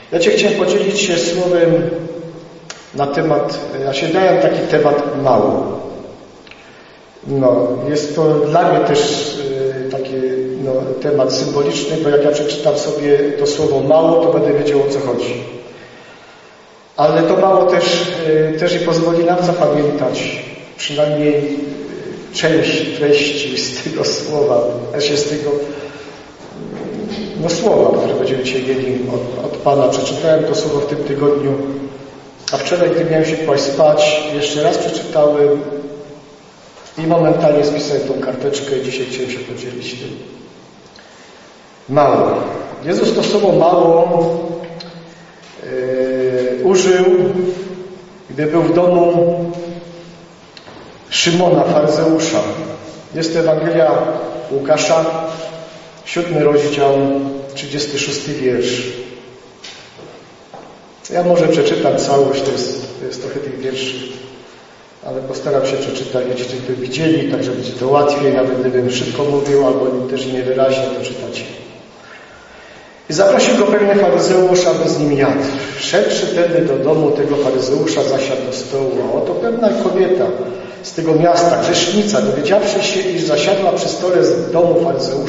Ja chciałem podzielić się słowem na temat, ja się dałem taki temat mało. Jest to dla mnie też taki temat symboliczny, bo jak ja przeczytam sobie to słowo mało, to będę wiedział, o co chodzi. Ale to mało też i pozwoli nam zapamiętać przynajmniej część treści z tego słowa, z tego słowa, które będziemy dzisiaj mieli od Pana. Przeczytałem to słowo w tym tygodniu, a wczoraj, gdy miałem się kłaść spać, jeszcze raz przeczytałem i momentalnie spisałem tą karteczkę i dzisiaj chciałem się podzielić tym. Mało. Jezus to słowo mało użył, gdy był w domu Szymona, faryzeusza. Jest to Ewangelia Łukasza, 7 rozdział, 36 wiersz. Ja może przeczytam całość, to jest trochę tych wierszy, ale postaram się przeczytać, będziecie to widzieli, tak żeby będzie to łatwiej, nawet gdybym szybko mówił, albo też niewyraźnie to czytać. I zaprosił go pewien faryzeusz, aby z nim jadł. Wszedłszy tedy do domu tego faryzeusza, zasiadł do stołu, a oto pewna kobieta z tego miasta, grzesznica, dowiedziawszy się, iż zasiadła przy stole w domu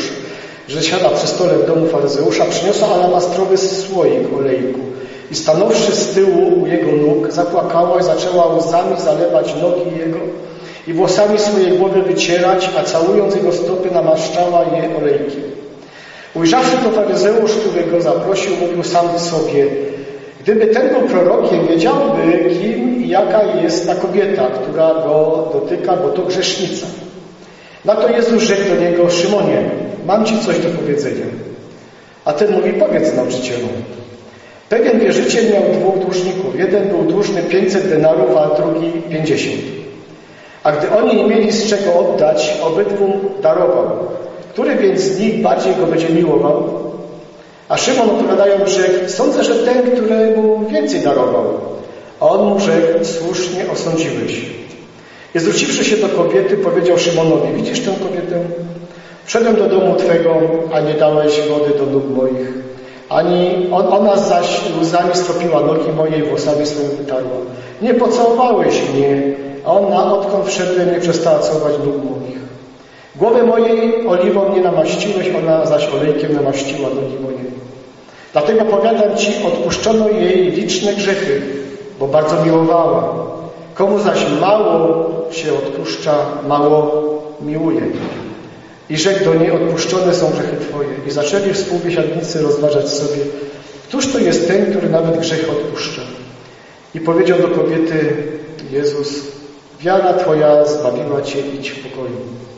faryzeusza, przyniosła alabastrowy słoik olejku i stanąwszy z tyłu u jego nóg, zapłakała i zaczęła łzami zalewać nogi jego i włosami swojej głowy wycierać, a całując jego stopy namaszczała je olejkiem. Ujrzawszy to faryzeusz, który go zaprosił, mówił sam w sobie: gdyby ten był prorokiem, wiedziałby, kim i jaka jest ta kobieta, która go dotyka, bo to grzesznica. Na to Jezus rzekł do niego: Szymonie, mam ci coś do powiedzenia. A ten mówi: powiedz nauczycielu. Pewien wierzyciel miał 2 dłużników. Jeden był dłużny 500 denarów, a drugi 50. A gdy oni nie mieli z czego oddać, obydwu darował. Który więc z nich bardziej go będzie miłował? A Szymon, odpowiadając, rzekł: sądzę, że ten, któremu więcej darował. A on mu rzekł: słusznie osądziłeś. I zwróciwszy się do kobiety, powiedział Szymonowi: widzisz tę kobietę? Wszedłem do domu Twego, a nie dałeś wody do nóg moich. Ona zaś łzami stropiła nogi moje i włosami swoimi wytarła. Nie pocałowałeś mnie, a ona, odkąd wszedłem, nie przestała całować nóg moich. Głowę mojej oliwą nie namaściłeś, ona zaś olejkiem namaściła nogi moje. Dlatego powiadam Ci, odpuszczono jej liczne grzechy, bo bardzo miłowała. Komu zaś mało się odpuszcza, mało miłuje. I rzekł do niej: odpuszczone są grzechy Twoje. I zaczęli współbiesiadnicy rozważać sobie, któż to jest ten, który nawet grzech odpuszcza. I powiedział do kobiety Jezus: wiara Twoja zbawiła Cię, idź w pokoju.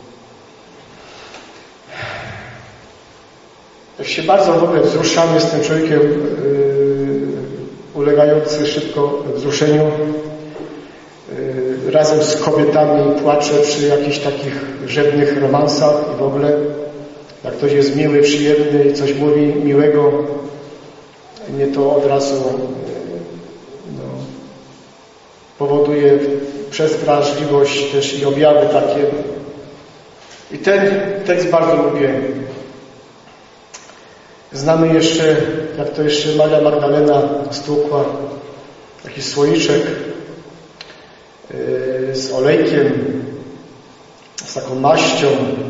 Ja się bardzo w ogóle wzruszam, jestem człowiekiem ulegający szybko wzruszeniu. Razem z kobietami płaczę przy jakichś takich rzewnych romansach i w ogóle jak ktoś jest miły, przyjemny i coś mówi miłego, mnie to od razu powoduje przez wrażliwość też i objawy takie. I ten tekst bardzo lubię. Znamy jeszcze, jak to jeszcze Maria Magdalena stłukła taki słoiczek z olejkiem, z taką maścią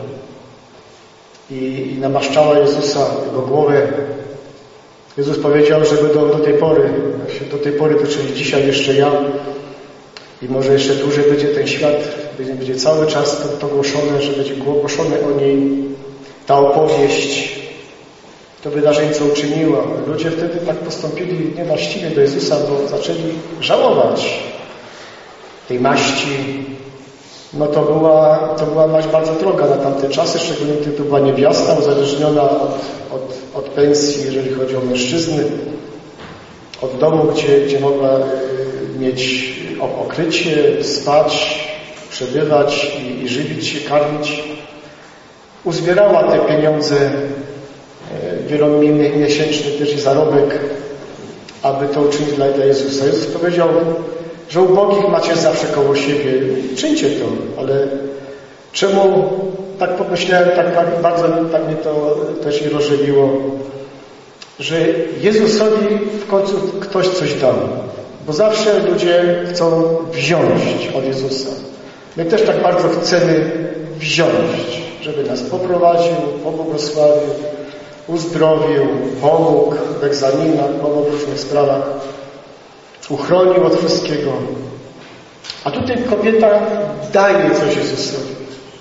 i namaszczała Jezusa, jego głowę. Jezus powiedział, żeby do tej pory, czyli dzisiaj jeszcze ja i może jeszcze dłużej będzie ten świat, będzie cały czas to głoszone, że będzie głoszone o niej ta opowieść, to wydarzenie, co uczyniła. Ludzie wtedy tak postąpili niewłaściwie do Jezusa, bo zaczęli żałować tej maści. No to była maść bardzo droga na tamte czasy, szczególnie gdy to była niewiasta uzależniona od pensji, jeżeli chodzi o mężczyzny, od domu, gdzie mogła mieć okrycie, spać, przebywać i żywić się, karmić. Uzbierała te pieniądze, wielomiesięczny też i zarobek, aby to uczynić dla Jezusa. Jezus powiedział, że ubogich macie zawsze koło siebie. Czyńcie to, ale czemu tak pomyślałem, tak bardzo tak mnie to też i rozżywiło. że Jezusowi w końcu ktoś coś dał. Bo zawsze ludzie chcą wziąć od Jezusa. My też tak bardzo chcemy wziąć, żeby nas poprowadził, pobłogosławił, uzdrowił, pomógł w egzaminach, pomógł w różnych sprawach, uchronił od wszystkiego. A tutaj kobieta daje coś Jezusowi.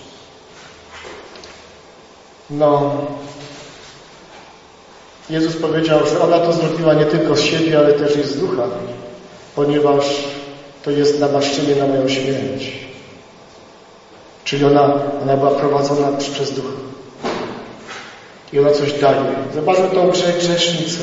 Jezus powiedział, że ona to zrobiła nie tylko z siebie, ale też i z ducha, ponieważ to jest namaszczenie na moją śmierć. Czyli ona była prowadzona przez ducha. I ona coś daje. Zobaczmy tą grzesznicę.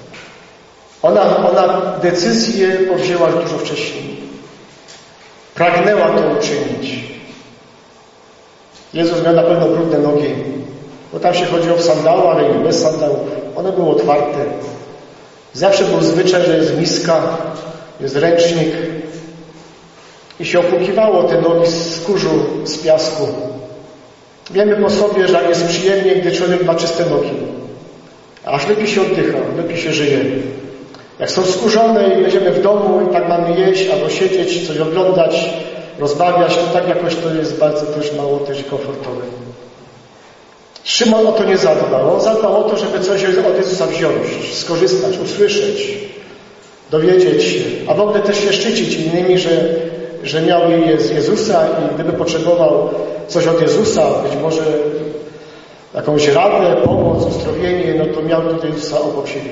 Ona decyzję powzięła dużo wcześniej. Pragnęła to uczynić. Jezus miał na pewno brudne nogi, bo tam się chodziło w sandały, ale nie bez sandałów. One były otwarte. Zawsze był zwyczaj, że jest miska, jest ręcznik i się opłukiwało te nogi z kurzu, z piasku. Wiemy po sobie, że jest przyjemnie, gdy człowiek ma czyste nogi. Aż lepiej się oddycha, lepiej się żyje. Jak są skórzone i będziemy w domu i tak mamy jeść, albo siedzieć, coś oglądać, rozmawiać, to tak jakoś to jest bardzo też mało też komfortowe. Szymon o to nie zadbał. On zadbał o to, żeby coś od Jezusa wziąć, skorzystać, usłyszeć, dowiedzieć się, a w ogóle też się szczycić innymi, że miał Jezusa i gdyby potrzebował coś od Jezusa, być może jakąś radę, pomoc, uzdrowienie, no to miał tutaj Jezusa obok siebie.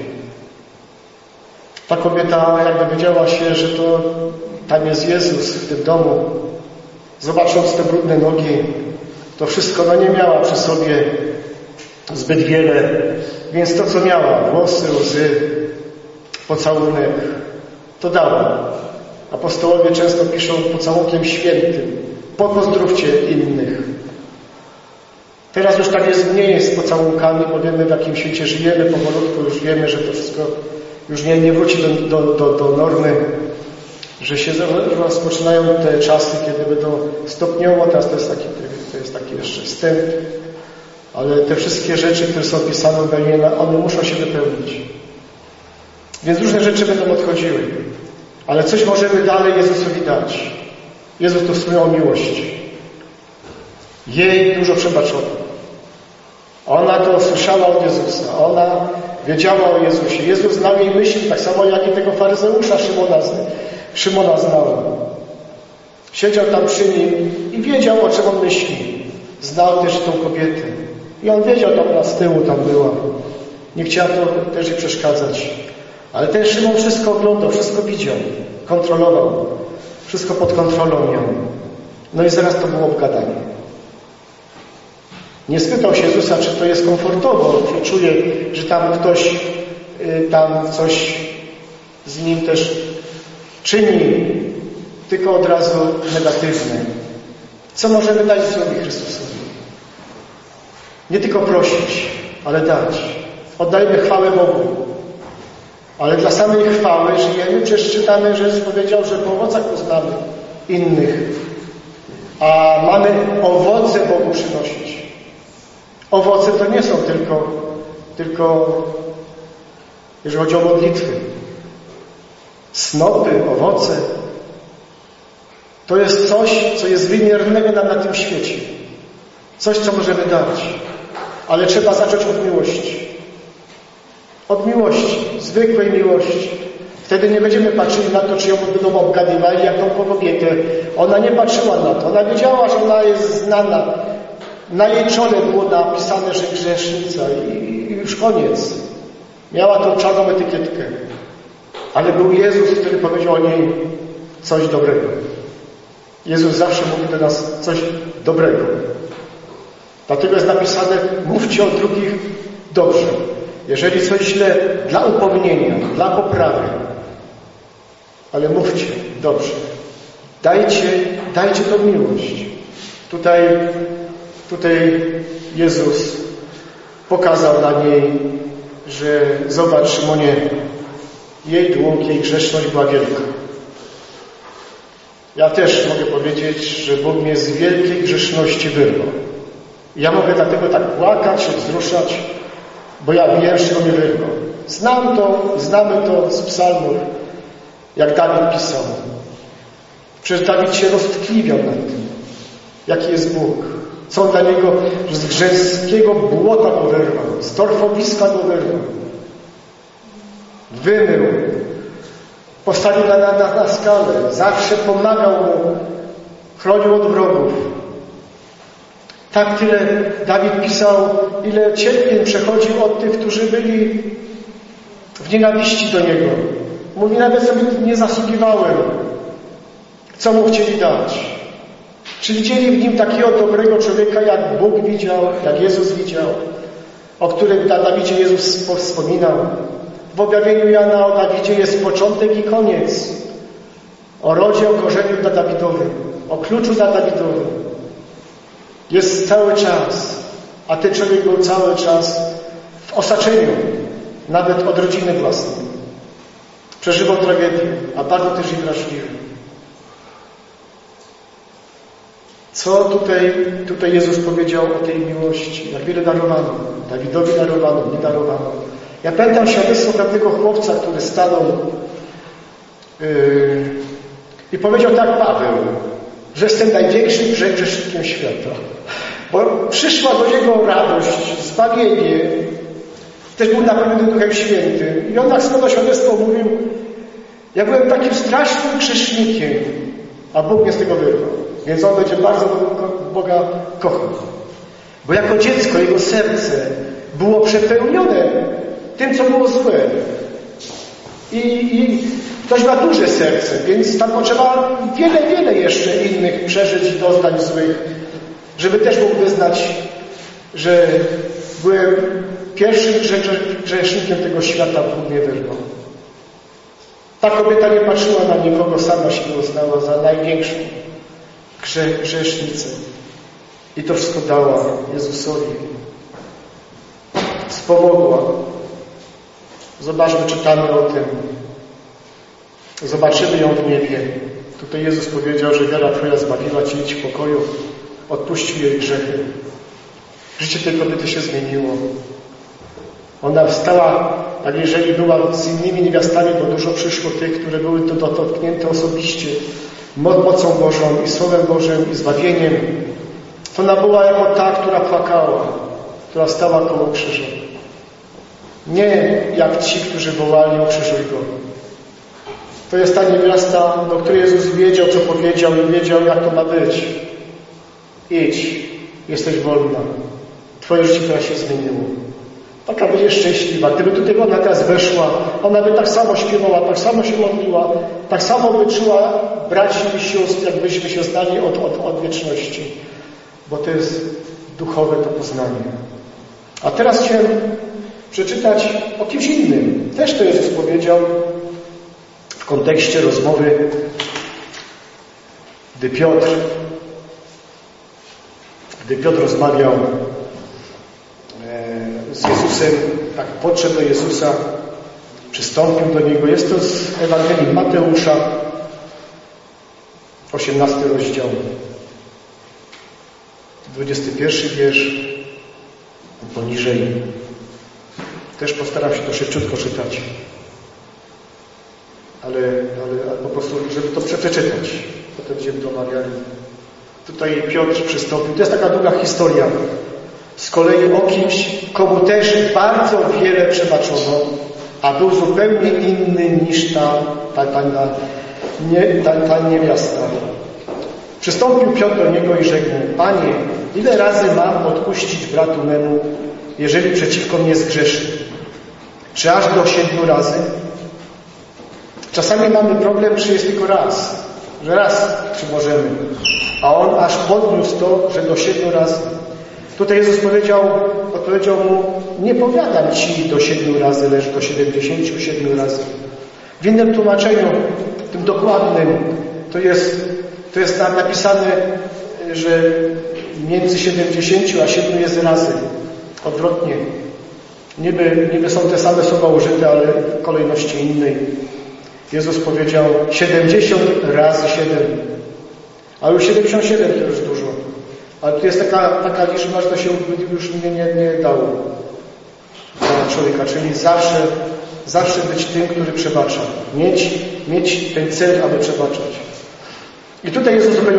Ta kobieta jakby wiedziała się, że to tam jest Jezus w tym domu. Zobacząc te brudne nogi, to wszystko nie miała przy sobie zbyt wiele, więc to, co miała, włosy, łzy, pocałunek, to dała. Apostołowie często piszą pocałunkiem świętym. Pozdrówcie innych. Teraz już tak jest mniej z pocałunkami, bo wiemy, w jakim świecie żyjemy, powolutku już wiemy, że to wszystko już nie wróci do normy, że się rozpoczynają te czasy, kiedy będą stopniowo, teraz to jest taki jeszcze wstęp, ale te wszystkie rzeczy, które są pisane w Daniela, one muszą się wypełnić. Więc różne rzeczy będą odchodziły. Ale coś możemy dalej Jezusowi dać. Jezus to swoją miłość. Jej dużo przebaczono. Ona to słyszała od Jezusa. Ona wiedziała o Jezusie. Jezus znał jej myśli, tak samo jak i tego faryzeusza Szymona znał. Siedział tam przy nim i wiedział, o czym on myśli. Znał też tą kobietę. I on wiedział, że ona z tyłu tam była. Nie chciała to też jej przeszkadzać. Ale ten Szymon wszystko oglądał, wszystko widział, kontrolował. Wszystko pod kontrolą miał. No i zaraz to było obgadanie. Nie spytał się Jezusa, czy to jest komfortowo, czy czuje, że tam ktoś tam coś z nim też czyni, tylko od razu negatywne. Co możemy dać Synowi Chrystusowi? Nie tylko prosić, ale dać. Oddajmy chwałę Bogu. Ale dla samej chwały żyjemy. Przecież czytamy, że Jezus powiedział, że po owocach poznamy innych. A mamy owoce Bogu przynosić. Owoce to nie są tylko jeżeli chodzi o modlitwy. Snopy, owoce to jest coś, co jest wymiernego nam na tym świecie. Coś, co możemy dać. Ale trzeba zacząć od miłości. Od miłości, zwykłej miłości. Wtedy nie będziemy patrzyli na to, czy ją będą obgadywali, jak tą kobietę. Ona nie patrzyła na to. Ona wiedziała, że ona jest znana. Na jej czole było napisane, że grzesznica i już koniec. Miała tą czarną etykietkę. Ale był Jezus, który powiedział o niej coś dobrego. Jezus zawsze mówi do nas coś dobrego. Dlatego jest napisane, mówcie o drugich dobrze. Jeżeli coś źle, dla upomnienia, dla poprawy. Ale mówcie dobrze. Dajcie tą miłość. Tutaj Jezus pokazał na niej, że zobacz, Szymonie, jej dług, jej grzeszność była wielka. Ja też mogę powiedzieć, że Bóg mnie z wielkiej grzeszności wyrwał. Ja mogę dlatego tak płakać, się wzruszać, bo ja wiem, że on mnie wyrwał. Znamy to z psalmów, jak Dawid pisał. Przecież Dawid się roztkliwiał nad tym, jaki jest Bóg. Co on dla niego z grzeskiego błota go wyrwał, z torfowiska go wyrwał. Wymył, postawił na skalę, zawsze pomagał mu, chronił od wrogów. Tak tyle Dawid pisał, ile cierpień przechodził od tych, którzy byli w nienawiści do niego. Mówi, nawet sobie nie zasługiwałem. Co mu chcieli dać? Czy widzieli w nim takiego dobrego człowieka, jak Bóg widział, jak Jezus widział, o którym na Dawidzie Jezus wspominał? W objawieniu Jana o Dawidzie jest początek i koniec. O rodzie, o korzeniu dla Dawidowym, o kluczu dla Dawidowym. Jest cały czas, a ten człowiek był cały czas w osaczeniu, nawet od rodziny własnej. Przeżywał tragedię, a bardzo też i wrażliwy. Co tutaj Jezus powiedział o tej miłości? Jak wiele darowano. Dawidowi darowano, nie darowano. Ja pamiętam świadectwo pewnego chłopca, który stanął i powiedział tak: Paweł, że jestem największym grzesznikiem świata. Bo przyszła do niego radość, zbawienie. Też był napełniony Duchem Świętym. I on tak swoje świadectwo mówił: ja byłem takim strasznym grzesznikiem, a Bóg mnie z tego wyrwał. Więc on będzie bardzo Boga kochał. Bo jako dziecko jego serce było przepełnione tym, co było złe. I ktoś ma duże serce, więc tam potrzeba wiele jeszcze innych przeżyć i doznań złych, żeby też mógł wyznać, że byłem pierwszym grzesznikiem tego świata, Bóg mnie wyrwał. Ta kobieta nie patrzyła na nikogo, sama się uznała za największą grzesznicę. I to wszystko dała Jezusowi. Spomogła. Zobaczmy, czytamy o tym. Zobaczymy ją w niebie. Tutaj Jezus powiedział, że wiara Twoja zbawiła Cię, idź w pokoju. Odpuścił jej grzechy. Życie tej kobiety się zmieniło. Ona wstała, tak jeżeli była z innymi niewiastami, bo dużo przyszło tych, które były dotknięte osobiście mocą Bożą i Słowem Bożym i zbawieniem. To ona była jako ta, która płakała, która stała koło krzyża. Nie jak ci, którzy wołali: ukrzyżuj go. To jest ta niewiasta, do której Jezus wiedział, co powiedział i wiedział, jak to ma być. Idź, jesteś wolna. Twoje życie teraz się zmieniło. Taka będzie szczęśliwa. Gdyby tutaj ona teraz weszła, ona by tak samo śpiewała, tak samo się modliła, tak samo by czuła braci i sióstr, jakbyśmy się znali od wieczności. Bo to jest duchowe to poznanie. A teraz chciałem przeczytać o kimś innym. Też to Jezus powiedział w kontekście rozmowy, gdy Piotr rozmawiał z Jezusem, tak podszedł do Jezusa, przystąpił do Niego. Jest to z Ewangelii Mateusza, 18 rozdział, 21 wiersz, poniżej. Też postaram się to szybciutko czytać. Ale po prostu, żeby to przeczytać. Potem będziemy to omawiali. Tutaj Piotr przystąpił. To jest taka długa historia. Z kolei o kimś, komu też bardzo wiele przebaczono, a był zupełnie inny niż ta niewiasta. Przystąpił Piotr do niego i rzekł: Panie, ile razy mam odpuścić bratu memu, jeżeli przeciwko mnie zgrzeszy? Czy aż do 7 razy? Czasami mamy problem, czy jest tylko raz. Że raz przymożemy. A on aż podniósł to, że do 7 razy. Tutaj Jezus odpowiedział mu: nie powiadam Ci do 7 razy, lecz do 77 razy. W innym tłumaczeniu, tym dokładnym, to jest tam napisane, że między 70 a 7 jest razy. Odwrotnie. Niby są te same słowa użyte, ale w kolejności innej. Jezus powiedział 70 razy 7. A już 77 to już dużo. Ale tu jest taka liczba, że to się już nie dało. dla człowieka, czyli zawsze być tym, który przebacza. Mieć ten cel, aby przebaczać. I tutaj Jezus opowiedział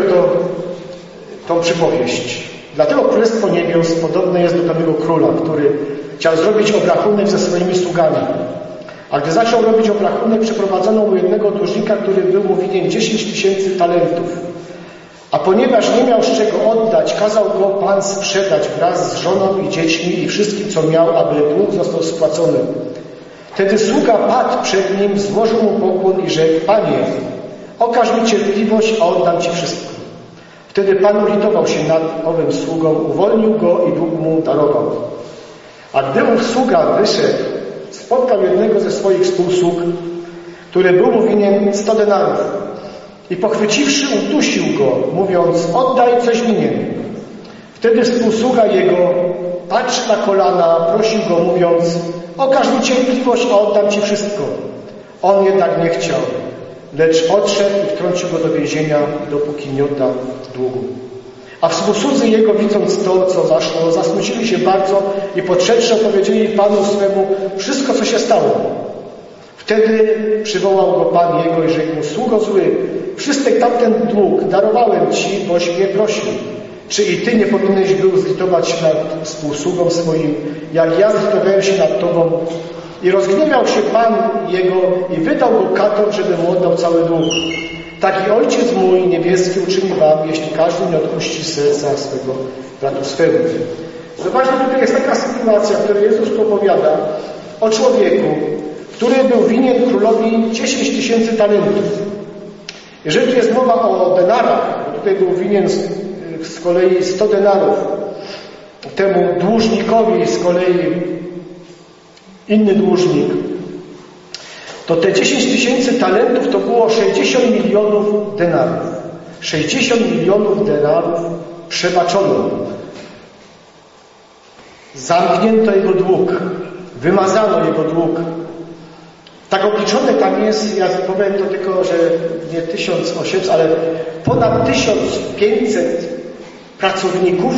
tą przypowieść. Dlatego Królestwo Niebios podobne jest do pewnego króla, który chciał zrobić obrachunek ze swoimi sługami. A gdy zaczął robić obrachunek, przeprowadzono u jednego dłużnika, który był mu winien 10 000 talentów. A ponieważ nie miał z czego oddać, kazał go Pan sprzedać wraz z żoną i dziećmi i wszystkim, co miał, aby dług został spłacony. Wtedy sługa padł przed nim, złożył mu pokłon i rzekł: Panie, okaż mi cierpliwość, a oddam Ci wszystko. Wtedy Pan ulitował się nad owym sługą, uwolnił go i dług mu darował. A gdy ów sługa wyszedł, spotkał jednego ze swoich współsług, który był mu winien 100 denarów. I pochwyciwszy, udusił go, mówiąc: oddaj, coś winien. Wtedy współsługa jego patrzy na kolana, prosił go, mówiąc: okaż mi cierpliwość, a oddam Ci wszystko. On jednak nie chciał, lecz odszedł i wtrącił go do więzienia, dopóki nie odda długu. A współsłudzy jego, widząc to, co zaszło, zasmucili się bardzo i podszedłszy, opowiedzieli Panu swemu wszystko, co się stało. Wtedy przywołał go Pan jego i rzekł mu: sługo zły, wszystek tamten dług darowałem Ci, boś mnie prosił. Czy i Ty nie powinieneś był zlitować się nad współsługą swoim, jak ja zlitowałem się nad Tobą? I rozgniewał się Pan jego i wydał go katom, żeby mu oddał cały dług. Taki Ojciec mój niebieski uczyni wam, jeśli każdy nie odpuści serca swego bratu swemu. Zobaczcie, tutaj jest taka sytuacja, w której Jezus opowiada o człowieku, który był winien królowi 10 000 talentów. Jeżeli tu jest mowa o denarach, bo tutaj był winien z kolei 100 denarów, temu dłużnikowi z kolei inny dłużnik, to te 10 000 talentów to było 60 milionów denarów. 60 milionów denarów przebaczono. Zamknięto jego dług. Wymazano jego dług. Tak obliczone tam jest, ja powiem to tylko, że nie 1800, ale ponad 1500 pracowników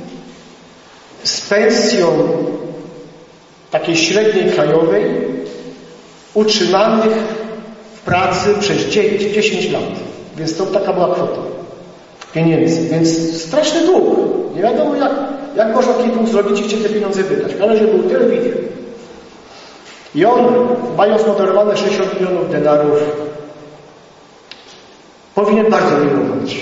z pensją takiej średniej krajowej, utrzymanych w pracy przez 10 lat. Więc to taka była kwota pieniędzy. Więc straszny dług. Nie wiadomo, jak można taki dług zrobić i gdzie te pieniądze wydać. Ale że był tyle winien. I on, mając moderowane 60 milionów denarów, powinien bardzo miłować.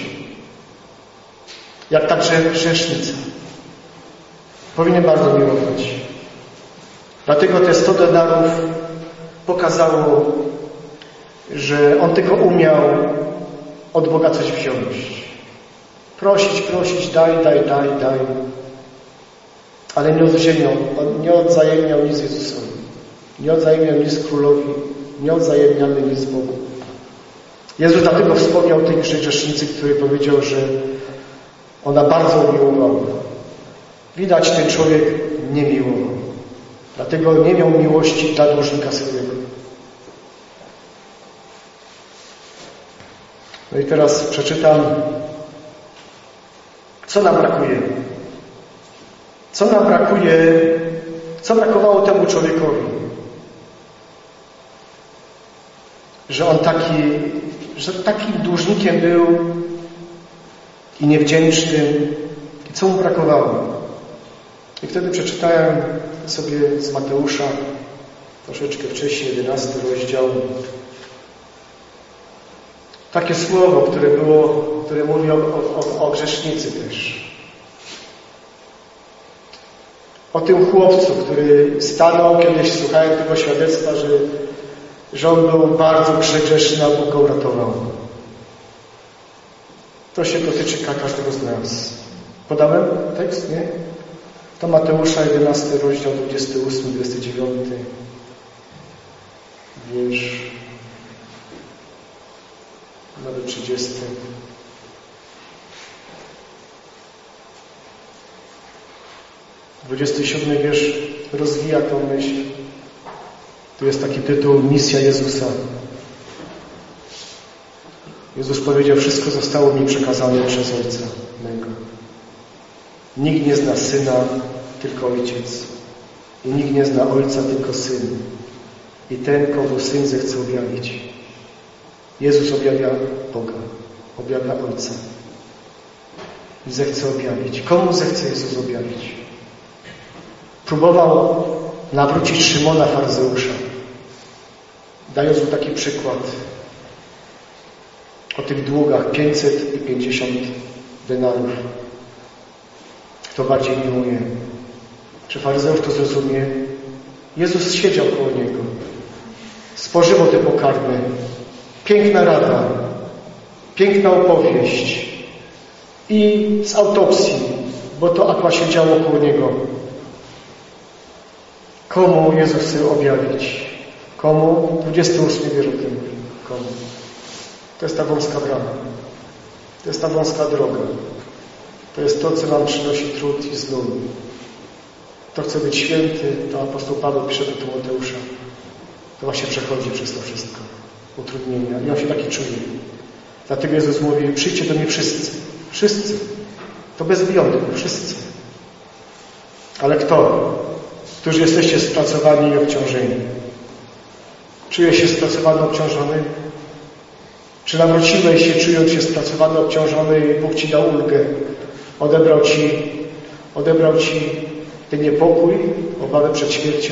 Jak także grzesznica. Powinien bardzo miłować. Dlatego te 100 denarów pokazało, że on tylko umiał od Boga coś wziąć. Prosić, daj. Ale nie odzajemniał nic Jezusowi. Nie odzajemniał nic Królowi. Nie odwzajemniamy nic Bogu. Jezus dlatego wspomniał tej grzesznicy, który powiedział, że ona bardzo umiłowała. Widać, ten człowiek nie miłował. Dlatego nie miał miłości dla dłużnika swojego. No i teraz przeczytam, co nam brakuje. Co nam brakuje, co brakowało temu człowiekowi. Że on takim dłużnikiem był i niewdzięcznym. I co mu brakowało? I wtedy przeczytałem sobie z Mateusza, troszeczkę wcześniej, 11 rozdział, takie słowo, które mówi o grzesznicy też. O tym chłopcu, który stanął, kiedyś słuchałem tego świadectwa, że on był bardzo grzeszny, a Bóg go uratował. To się dotyczy każdego z nas. Podałem tekst, nie? To Mateusza 11 rozdział 28, 29 wiersz, nawet 30. (27) wiersz rozwija tą myśl. Tu jest taki tytuł: Misja Jezusa. Jezus powiedział: wszystko zostało mi przekazane przez Ojca mego. Nikt nie zna Syna, tylko Ojciec. I nikt nie zna Ojca, tylko Syn. I ten, kogo Syn zechce objawić. Jezus objawia Boga, objawia Ojca. I zechce objawić. Komu zechce Jezus objawić? Próbował nawrócić Szymona faryzeusza, dając mu taki przykład o tych długach 550 denarów. Kto bardziej miłuje? Czy faryzeusz to zrozumie? Jezus siedział koło niego. Spożywał te pokarmy. Piękna rada. Piękna opowieść. I z autopsji, bo to akurat się działo koło niego. Komu Jezus chce objawić? Komu? 28 wiersz o tym mówi. Komu? To jest ta wąska brama. To jest ta wąska droga. To jest to, co nam przynosi trud i znój. Kto chce być święty, to apostoł Paweł pisze do Tymoteusza. To właśnie przechodzi przez to wszystko. Utrudnienia. I on się taki czuje. Dlatego Jezus mówi, przyjdźcie do mnie wszyscy. Wszyscy. To bez wyjątku. Wszyscy. Ale kto? Którzy jesteście spracowani i obciążeni. Czujesz się spracowany, obciążony? Czy nawróciłeś się, czując się spracowany, obciążony i Bóg Ci dał ulgę? Odebrał Ci ten niepokój, obawę przed śmiercią.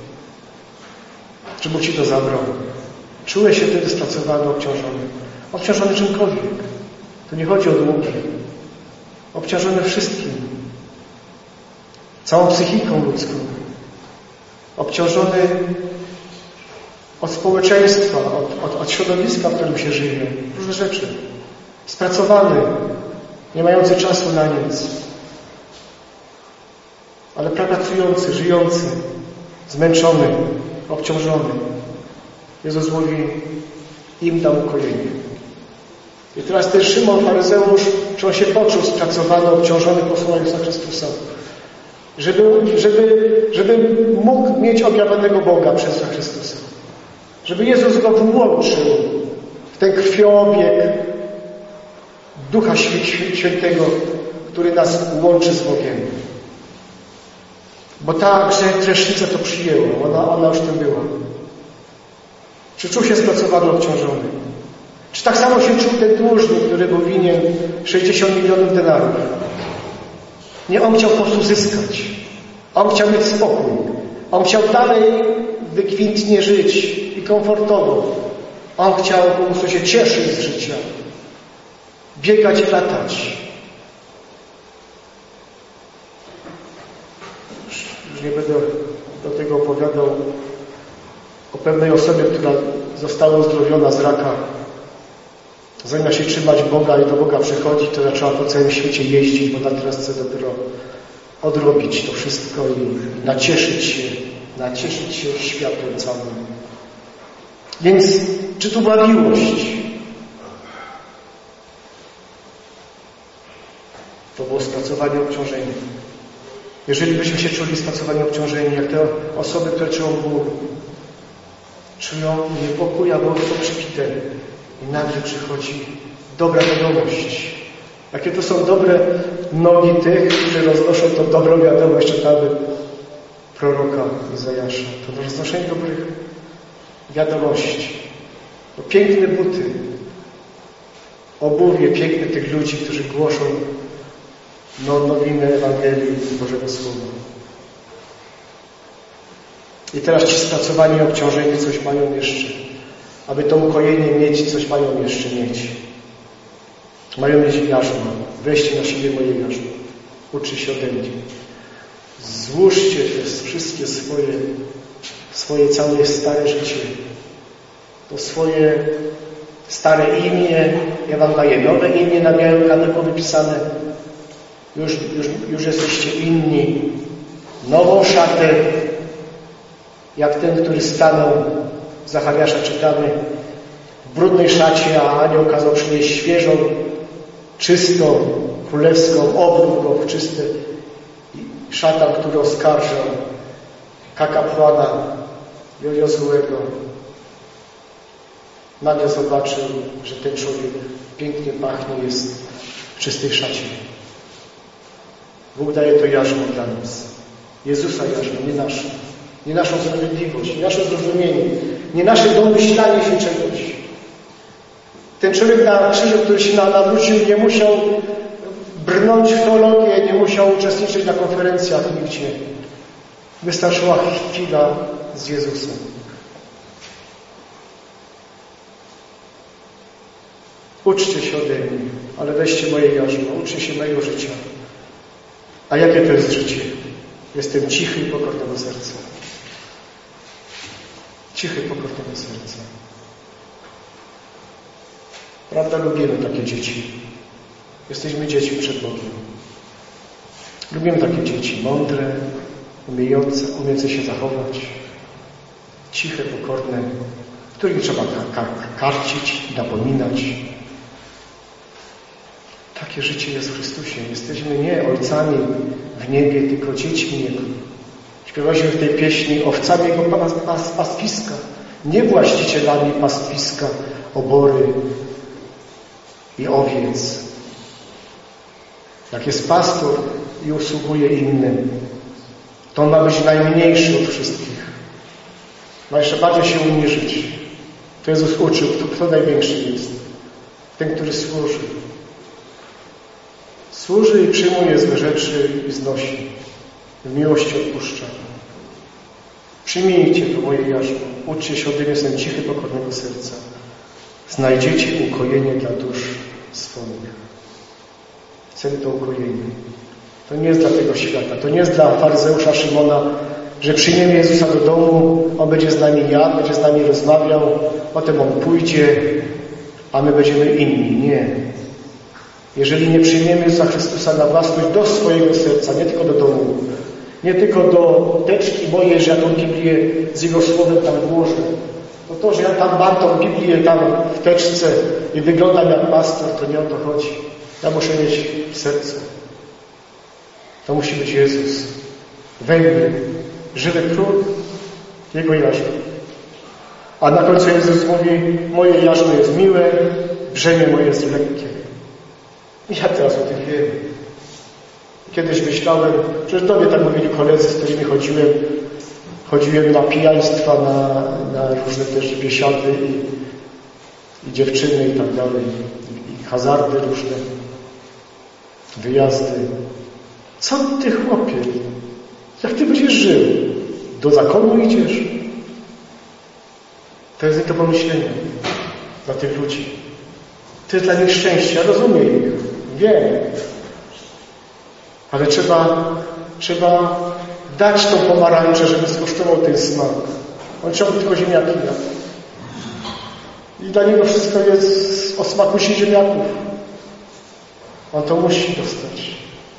Czy Bóg Ci to zabrał? Czułeś się wtedy spracowany, obciążony. Obciążony czymkolwiek. Tu nie chodzi o długi. Obciążony wszystkim. Całą psychiką ludzką. Obciążony od społeczeństwa, od środowiska, w którym się żyje. Różne rzeczy. Spracowany, nie mający czasu na nic. Ale pracujący, żyjący, zmęczony, obciążony. Jezus mówi, im dam ukojenie. I teraz ten Szymon faryzeusz, czy on się poczuł spracowany, obciążony posłaniem Jezusa Chrystusa, żeby mógł mieć objawionego Boga przez Jezusa Chrystusa. Żeby Jezus go włączył w ten krwiobieg Ducha Świętego, który nas łączy z Bogiem. Bo ta grzesznica to przyjęła. Ona już tym była. Czy czuł się spracowany, obciążony? Czy tak samo się czuł ten dłużnik, który był winien 60 milionów denarów? Nie, on chciał po prostu zyskać. On chciał mieć spokój. On chciał dalej wykwintnie żyć i komfortowo. On chciał po prostu się cieszyć z życia. Biegać i latać. Już nie będę do tego opowiadał o pewnej osobie, która została uzdrowiona z raka. Zamiast się trzymać Boga i do Boga przychodzić, to zaczęła po całym świecie jeździć, bo ona teraz chce dopiero odrobić to wszystko i nacieszyć się światłem całym. Więc czy tu była miłość? To było spracowanie, obciążenie. Jeżeli byśmy się czuli spracowani, obciążeni, jak te osoby, które czują ból, czują niepokój, albo to przypite i nagle przychodzi dobra wiadomość. Jakie to są dobre nogi tych, którzy roznoszą tą dobrą wiadomość, czytamy proroka Izajasza. To roznoszenie dobrych wiadomości. To piękne buty. Obuwie piękne tych ludzi, którzy głoszą nowinę Ewangelii Bożego Słowa. I teraz ci spracowani i obciążeni coś mają jeszcze. Aby to ukojenie mieć, coś mają jeszcze mieć. Mają mieć jarzmo. Weźcie na siebie moje jarzmo. Uczy się ode mnie. Złóżcie te wszystkie swoje całe stare życie. To swoje stare imię. Ja wam daję nowe imię na białym kamieniu wypisane. Już jesteście inni. Nową szatę. Jak ten, który stanął, Zachariasza czytamy, w brudnej szacie, a anioł kazał przynieść świeżą, czystą, królewską, obrót go w czyste. Szatan, który oskarżał kapłana Jozułego, nagle zobaczył, że ten człowiek pięknie pachnie, jest w czystej szacie. Bóg daje to jarzmo dla nas. Jezusa jarzmo, nie naszą. Nie naszą sprawiedliwość, nie nasze zrozumienie, nie nasze domyślanie się czegoś. Ten człowiek na krzyżu, który się nawrócił, nie musiał brnąć w teologię, nie musiał uczestniczyć na konferencjach nigdzie. Wystarczyła chwila z Jezusem. Uczcie się ode mnie, ale weźcie moje jarzmo, uczcie się mojego życia. A jakie to jest życie? Jestem cichy i pokornego serca. Cichy, pokornego serca. Prawda, lubimy takie dzieci. Jesteśmy dziećmi przed Bogiem. Lubimy takie dzieci, mądre, umiejące się zachować, ciche, pokorne, których trzeba karcić, napominać. Takie życie jest w Chrystusie. Jesteśmy nie ojcami w niebie, tylko dziećmi Jego. Śpiewaliśmy w tej pieśni owcami Jego pastwiska, nie właścicielami pastwiska, obory i owiec. Jak jest pastor i usługuje innym, to on ma być najmniejszy od wszystkich. Ma jeszcze bardziej się uniżyć. To Jezus uczył, kto największy jest. Ten, który służy. Służy i przyjmuje złe rzeczy i znosi. W miłości odpuszcza. Przyjmijcie to moje jarzmo. Uczcie się ode mnie, jestem cichy, pokornego serca. Znajdziecie ukojenie dla dusz swoich. Chcemy to ukojenie. To nie jest dla tego świata. To nie jest dla faryzeusza Szymona, że przyjmiemy Jezusa do domu, On będzie z nami jadł, będzie z nami rozmawiał, potem On pójdzie, a my będziemy inni. Nie. Jeżeli nie przyjmiemy Jezusa Chrystusa na własność do swojego serca, nie tylko do domu, nie tylko do teczki mojej, że ja tą Biblię z Jego Słowem tam włożę, to, że ja tam mam tą Biblię tam w teczce i wyglądam jak pastor, to nie o to chodzi. Ja muszę mieć w sercu. To musi być Jezus. We mnie. Żywy król. Jego jarzmo. A na końcu Jezus mówi, moje jarzmo jest miłe, brzemię moje jest lekkie. I ja teraz o tym wiem. Kiedyś myślałem, przecież do mnie tak mówili koledzy, z którymi chodziłem na pijaństwa, na różne też biesiady i dziewczyny i tak dalej. I hazardy różne. Wyjazdy. Co ty, chłopie? Jak ty będziesz żył? Do zakonu idziesz? To jest nie do pomyślenia dla tych ludzi. To jest dla nich szczęście. Ja rozumiem ich. Wiem. Ale trzeba dać tą pomarańczę, żeby skosztował ten smak. On trzeba tylko ziemniaki jadł. I dla niego wszystko jest o smaku się ziemniaków. On to musi dostać.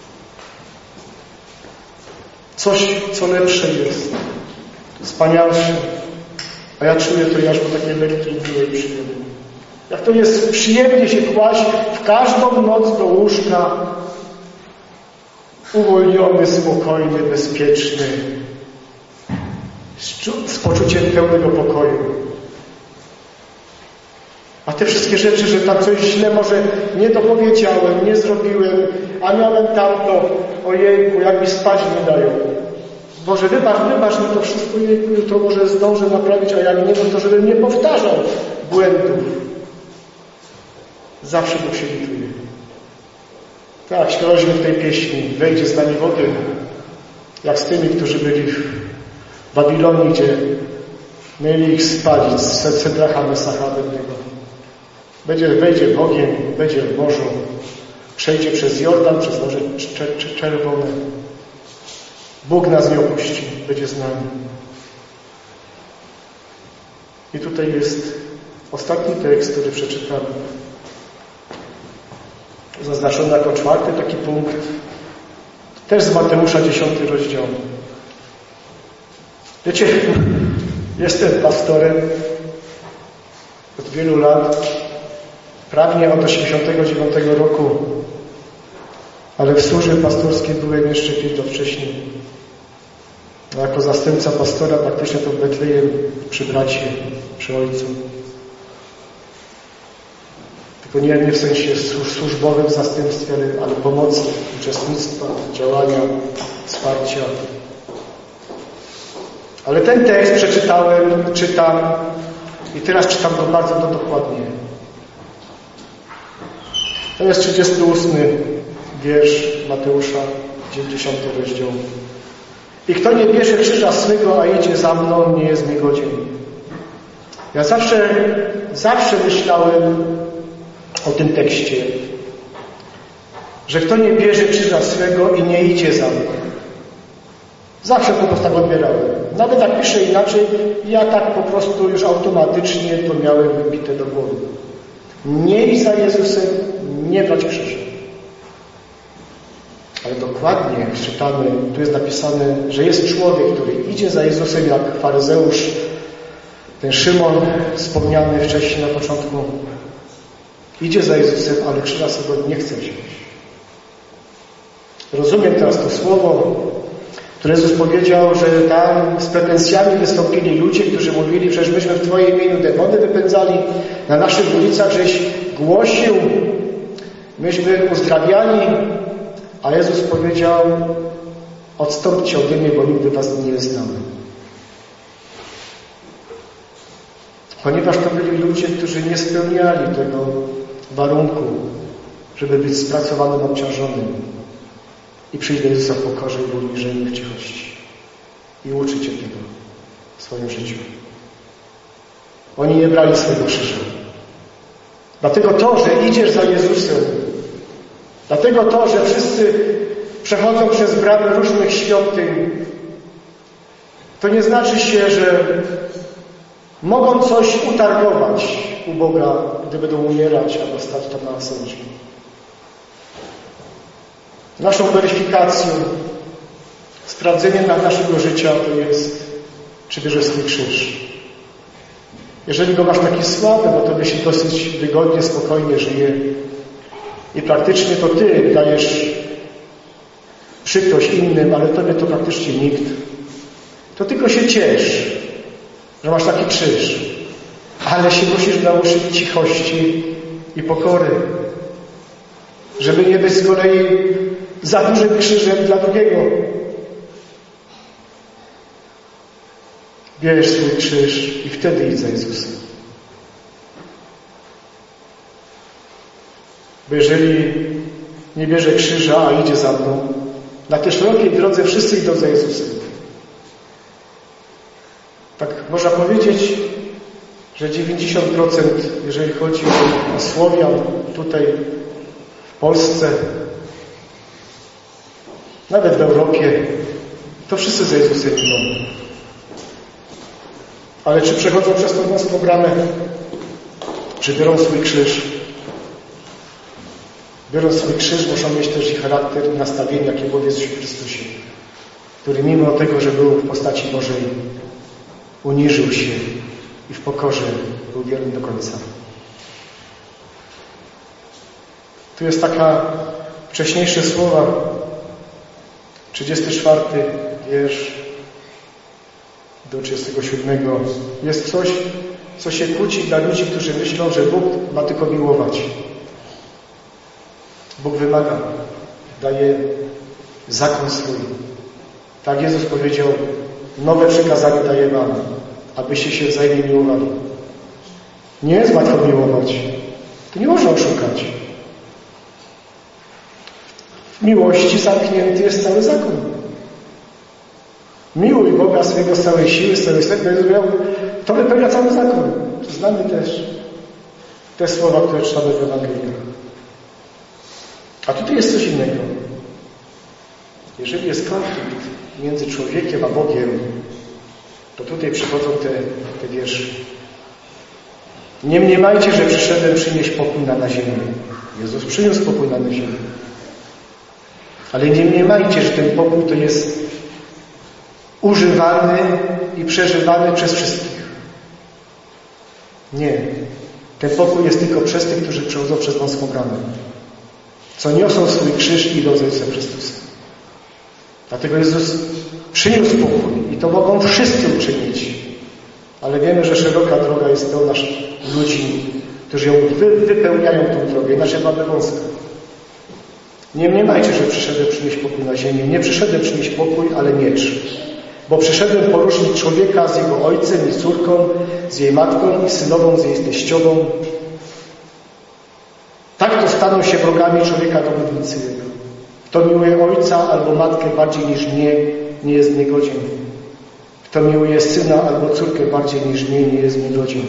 Coś, co lepsze jest. Wspanialsze. A ja czuję to jarzmo takie lekkie i miłe i przyjemne. Jak to jest przyjemnie się kłaść w każdą noc do łóżka, uwolniony, spokojny, bezpieczny, z poczuciem pełnego pokoju. A te wszystkie rzeczy, że tam coś źle może nie dopowiedziałem, nie zrobiłem, a miałem tamto, ojejku, jak mi spać nie dają. Boże, wybacz mi to wszystko, jejku, jutro może zdążę naprawić, a jak nie, to żebym nie powtarzał błędów. Zawsze Bóg się lituje. Tak, śpiewaliśmy w tej pieśni, wejdzie z nami wody, jak z tymi, którzy byli w Babilonie, gdzie mieli ich spalić z Sedracha, Mesacha, Abednego. Wejdzie w ogień, będzie w morzu, przejdzie przez Jordan, przez Morze Czerwone. Bóg nas nie opuści, będzie z nami. I tutaj jest ostatni tekst, który przeczytamy. Zaznaczony jako 4. taki punkt. Też z Mateusza 10. rozdział. Wiecie, jestem pastorem od wielu lat. Prawnie od 1989 roku. Ale w służbie pastorskiej byłem jeszcze chwilę wcześniej. Jako zastępca pastora praktycznie to w Betlejem przy bracie, przy ojcu. Tylko nie w sensie służbowym zastępstwie, ale pomocy, uczestnictwa, działania, wsparcia. Ale ten tekst przeczytałem, czytam i teraz czytam go bardzo dokładnie. To jest 38 wiersz Mateusza, 90 rozdział. I kto nie bierze krzyża swego, a idzie za mną, nie jest mi godzien. Ja zawsze myślałem o tym tekście, że kto nie bierze krzyża swego i nie idzie za mną. Zawsze po prostu tak odbierałem. Nawet jak piszę inaczej, ja tak po prostu już automatycznie to miałem wybite do głowy. Nie iść za Jezusem, nie brać krzyża. Ale dokładnie czytamy, tu jest napisane, że jest człowiek, który idzie za Jezusem jak faryzeusz, ten Szymon wspomniany wcześniej na początku. Idzie za Jezusem, ale krzyża sobie nie chce wziąć. Rozumiem teraz to słowo, które Jezus powiedział, że tam z pretensjami wystąpili ludzie, którzy mówili, przecież myśmy w Twoim imieniu demony wypędzali, na naszych ulicach żeś głosił, myśmy uzdrawiali, a Jezus powiedział, odstąpcie ode mnie, bo nigdy was nie znam. Ponieważ to byli ludzie, którzy nie spełniali tego warunku, żeby być spracowanym, obciążonym i przyjść do Jezusa w pokorze i w uniżeniu, w cichości i uczyć się tego w swoim życiu. Oni nie brali swojego krzyża. Dlatego to, że idziesz za Jezusem, dlatego to, że wszyscy przechodzą przez bramy różnych świątyń, to nie znaczy się, że mogą coś utargować u Boga, gdy będą umierać albo stać tam na sądzie. Naszą weryfikacją, sprawdzeniem naszego życia to jest, czy bierzesz swój krzyż. Jeżeli go masz taki słaby, no to się dosyć wygodnie, spokojnie żyje i praktycznie to ty dajesz przykrość innym, ale tobie to praktycznie nikt. To tylko się ciesz, że masz taki krzyż, ale się musisz nauczyć cichości i pokory, żeby nie być z kolei za dużym krzyżem dla drugiego. Bierz swój krzyż i wtedy idź za Jezusem. Bo jeżeli nie bierze krzyża, a idzie za mną, na tej szerokiej drodze wszyscy idą za Jezusem. Tak można powiedzieć, że 90%, jeżeli chodzi o Słowian tutaj w Polsce, nawet w Europie, to wszyscy za Jezusem idą. Ale czy przechodzą przez tą wąską bramę? Czy biorą swój krzyż? Biorąc swój krzyż, muszą mieć też i charakter i nastawienie, jakie było w Jezusie Chrystusie, który mimo tego, że był w postaci Bożej, uniżył się i w pokorze był wierny do końca. Tu jest taka wcześniejsze słowa, 34 wiersz do 37. Jest coś, co się kłóci dla ludzi, którzy myślą, że Bóg ma tylko miłować. Bóg wymaga, daje zakon swój. Tak Jezus powiedział, nowe przykazanie daję wam, abyście się wzajemnie miłowali. Nie jest łatwo miłować. To nie można oszukać. W miłości zamknięty jest cały zakon. Miłuj Boga swojego z całej siły, z całej serca. To wypełnia cały zakon. Znamy też te słowa, które czytamy w Ewangeliach. A tutaj jest coś innego. Jeżeli jest konflikt między człowiekiem a Bogiem, to tutaj przychodzą te wiersze. Nie mniemajcie, że przyszedłem przynieść pokój na ziemię. Jezus przyniósł pokój na ziemię. Ale nie mniemajcie, że ten pokój to jest używany i przeżywany przez wszystkich. Nie. Ten pokój jest tylko przez tych, którzy przechodzą przez wąską bramę. Co niosą swój krzyż i idą za Jezusem Chrystusem. Dlatego Jezus przyniósł pokój i to mogą wszyscy uczynić. Ale wiemy, że szeroka droga jest pełna ludzi, którzy ją wypełniają tą drogę. Inaczej mamy wąską. Nie mniemajcie, że przyszedłem przynieść pokój na ziemię. Nie przyszedłem przynieść pokój, ale miecz. Bo przyszedłem poróżnić człowieka z jego ojcem i córką, z jej matką i synową z jej teściową. Tak to staną się wrogami człowieka dowódcy jego. Kto miłuje ojca albo matkę bardziej niż mnie, nie jest mnie godzien. Kto miłuje syna albo córkę bardziej niż mnie, nie jest mnie godzien.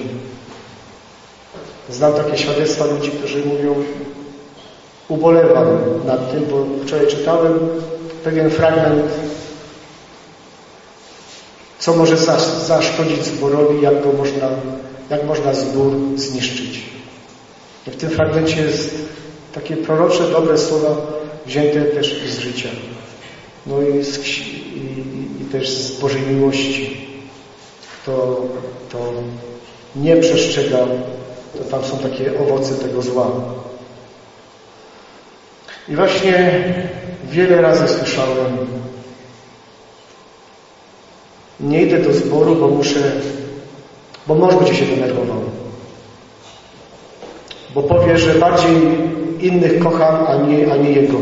Znam takie świadectwa ludzi, którzy mówią, ubolewam nad tym, bo wczoraj czytałem pewien fragment, co może zaszkodzić zborowi, jak można zbór zniszczyć. I w tym fragmencie jest takie prorocze, dobre słowa, wzięte też z życia. No i też z Bożej miłości. To nie przestrzega, to tam są takie owoce tego zła. I właśnie wiele razy słyszałem, nie idę do zboru, bo mąż będzie się denerwował. Bo powie, że bardziej innych kocham, a nie jego.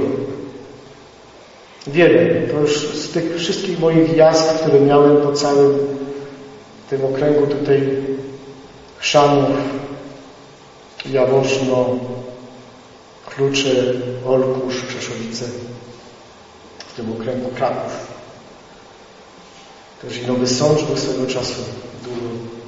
Wiele. To już z tych wszystkich moich jazd, które miałem po całym tym okręgu tutaj Chrzanów, Jaworzno, Klucze, Olkusz, Przeszowice, w tym okręgu Kraków. Też i Nowy Sącz do swego czasu dużo.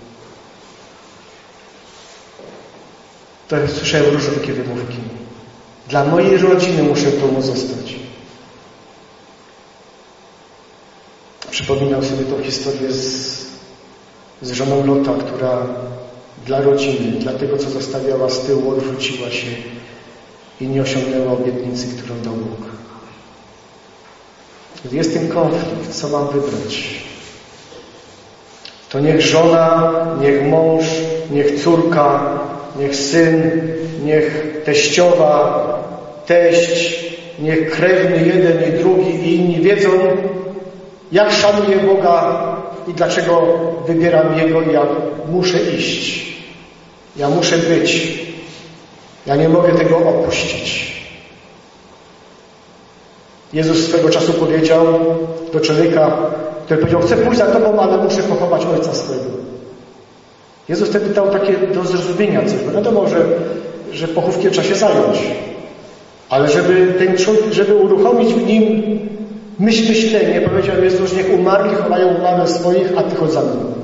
To słyszałem różne takie wymówki. Dla mojej rodziny muszę w domu zostać. Przypominał sobie tą historię z żoną Lota, która dla rodziny, dla tego, co zostawiała z tyłu, odwróciła się i nie osiągnęła obietnicy, którą dał Bóg. Gdy jest ten konflikt, co mam wybrać? To niech żona, niech mąż, niech córka, niech syn, niech teściowa, teść, niech krewny jeden i drugi i inni wiedzą, jak szanuję Boga i dlaczego wybieram Jego i ja muszę iść. Ja muszę być. Ja nie mogę tego opuścić. Jezus swego czasu powiedział do człowieka, który powiedział, chcę pójść za Tobą, ale muszę pochować Ojca swego. Jezus wtedy dał takie do zrozumienia coś, bo wiadomo, że pochówkiem trzeba się zająć. Ale żeby ten człowiek, żeby uruchomić w nim myślenie, powiedział Jezus, niech umarli chowają umarłych swoich, a Ty chodź za mną.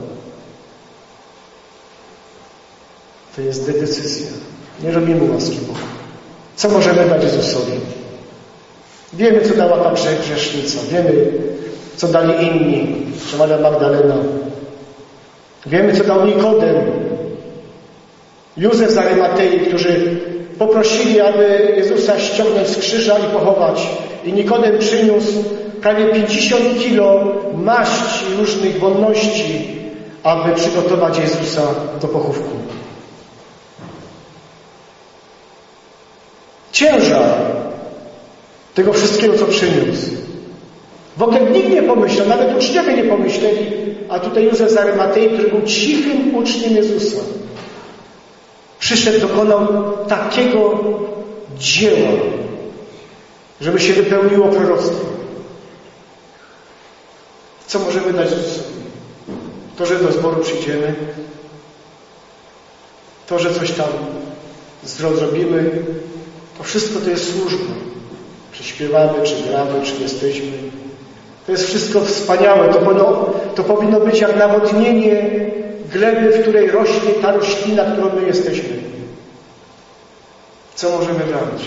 To jest decyzja. Nie robimy łaski Bogu. Co możemy dać Jezusowi? Wiemy, co dała ta grzesznica. Wiemy, co dali inni. Czy Maria Magdalena. Wiemy, co dał Nikodem. Józef z Arymatei, którzy poprosili, aby Jezusa ściągnąć z krzyża i pochować. I Nikodem przyniósł prawie 50 kilo maści różnych wonności, aby przygotować Jezusa do pochówku. Ciężar tego wszystkiego, co przyniósł. W ogóle nikt nie pomyślał, nawet uczniowie nie pomyśleli, a tutaj Józef z Arymatei, który był cichym uczniem Jezusa, przyszedł, dokonał takiego dzieła, żeby się wypełniło proroctwo. Co możemy dać Jezusowi? To, że do zboru przyjdziemy, to, że coś tam zrobimy, to wszystko to jest służba. Czy śpiewamy, czy gramy, czy jesteśmy. To jest wszystko wspaniałe. To powinno być jak nawodnienie gleby, w której rośnie ta roślina, którą my jesteśmy. Co możemy dać?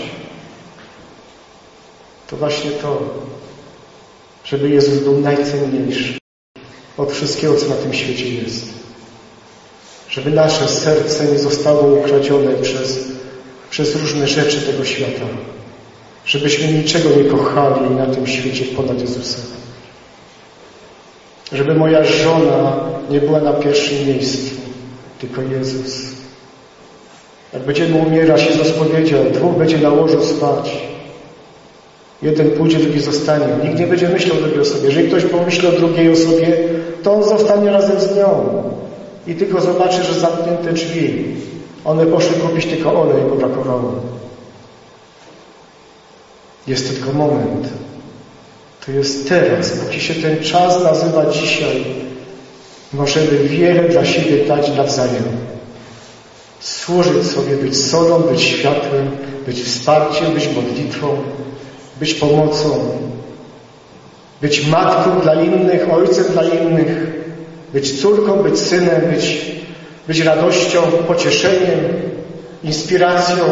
To właśnie to, żeby Jezus był najcenniejszy od wszystkiego, co na tym świecie jest. Żeby nasze serce nie zostało ukradzione przez różne rzeczy tego świata. Żebyśmy niczego nie kochali na tym świecie ponad Jezusa. Żeby moja żona nie była na pierwszym miejscu, tylko Jezus. Jak będziemy umierać, Jezus powiedział, 2 będzie na łożu spać. 1 pójdzie, drugi zostanie. Nikt nie będzie myślał o drugiej osobie. Jeżeli ktoś pomyśli o drugiej osobie, to on zostanie razem z nią. I tylko zobaczy, że zamknięte drzwi. One poszły kupić tylko olej, bo brakowało. Jest tylko moment. To jest teraz, póki się ten czas nazywa dzisiaj. Możemy wiele dla siebie dać nawzajem. Służyć sobie, być solą, być światłem, być wsparciem, być modlitwą, być pomocą, być matką dla innych, ojcem dla innych, być córką, być synem, być radością, pocieszeniem, inspiracją.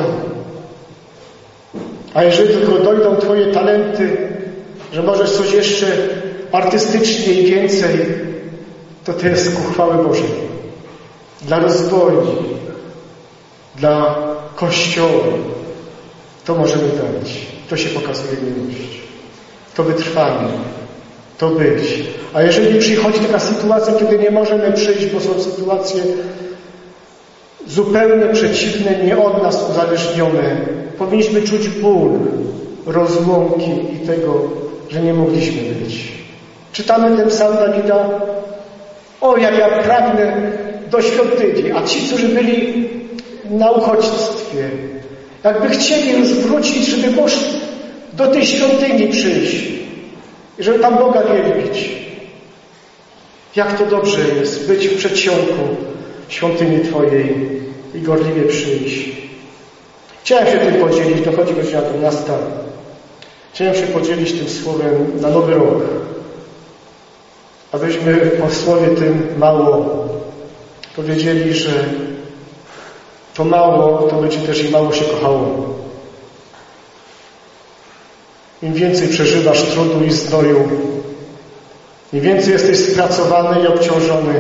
A jeżeli tylko dojdą Twoje talenty, że możesz coś jeszcze artystycznie i więcej, to jest ku chwały Bożej. Dla rozwoju, dla Kościoła. To możemy dać. To się pokazuje miłość. To wytrwanie. To być. A jeżeli przychodzi taka sytuacja, kiedy nie możemy przyjść, bo są sytuacje zupełnie przeciwne, nie od nas uzależnione, powinniśmy czuć ból rozłąki i tego, że nie mogliśmy być. Czytamy ten psalm Dawida: o, jak ja pragnę do świątyni, a ci, którzy byli na uchodźstwie, jakby chcieli już wrócić, żeby poszli do tej świątyni przyjść i żeby tam Boga wielbić. Jak to dobrze jest być w przedsionku świątyni Twojej i gorliwie przyjść. Chciałem się tym podzielić, dochodzi godzina 12. Chciałem się podzielić tym słowem na nowy rok, abyśmy po słowie tym mało powiedzieli, że to mało, to będzie też i mało się kochało. Im więcej przeżywasz trudu i znoju, im więcej jesteś spracowany i obciążony,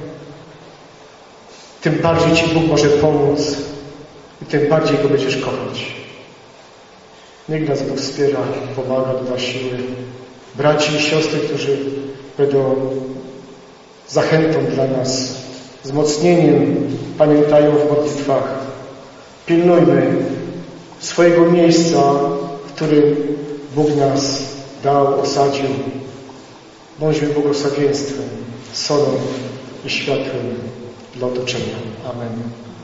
tym bardziej Ci Bóg może pomóc i tym bardziej Go będziesz kochać. Niech nas Bóg wspiera, pomaga, doda siły. Braci i siostry, którzy będą zachętą dla nas, wzmocnieniem, pamiętają w modlitwach. Pilnujmy swojego miejsca, w którym Bóg nas dał, osadził. Bądźmy błogosławieństwem, solą i światłem dla otoczenia. Amen.